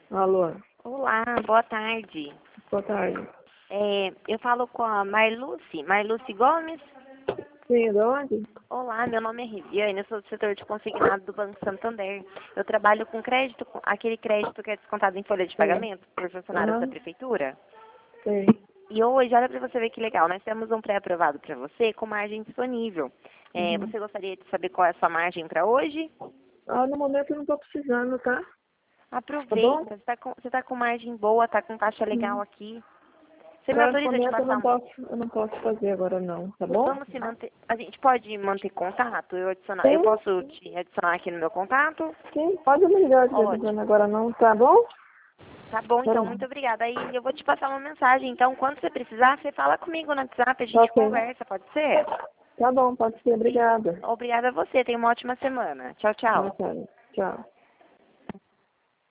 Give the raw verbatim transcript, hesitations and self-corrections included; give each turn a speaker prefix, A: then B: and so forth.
A: Alô,
B: Olá, boa tarde.
A: boa tarde.
B: É, eu falo com a Marluce, Marluce Gomes.
A: Sim, de onde?
B: Olá, meu nome é Riviane, eu sou do setor de consignado do Banco Santander. Eu trabalho com crédito, com aquele crédito que é descontado em folha de
A: Sim.
B: pagamento por funcionários da
A: Aham,
B: prefeitura.
A: sim.
B: E hoje, olha para você ver que legal, nós temos um pré-aprovado para você com margem disponível. É,
A: Uhum.
B: você gostaria de saber qual é a sua margem para hoje?
A: Ah, no momento eu não tô precisando, tá? Tá bom?
B: Aproveita, você está com, você tá com margem boa, está com taxa legal
A: Uhum.
B: aqui. Você me
A: Tá, no
B: autoriza de
A: momento eu
B: passar
A: não
B: um
A: posso, eu não posso fazer agora não, tá bom?
B: Vamos se manter. A gente pode manter contato? Eu adicionar. Eu
A: Sim,
B: posso te adicionar aqui no meu contato?
A: sim, pode me ligar de vez em quando
B: Ótimo.
A: agora não, tá bom?
B: Tá bom,
A: Tá
B: então,
A: bom.
B: muito obrigada. Aí eu vou te passar uma mensagem. Então, quando você precisar, você fala comigo no WhatsApp, a
A: Tá
B: gente
A: ok.
B: conversa, pode ser?
A: Tá bom, pode ser,
B: E
A: obrigada.
B: obrigada a você. Tenha uma ótima semana. Tchau,
A: Boa
B: tchau.
A: tarde. Tchau.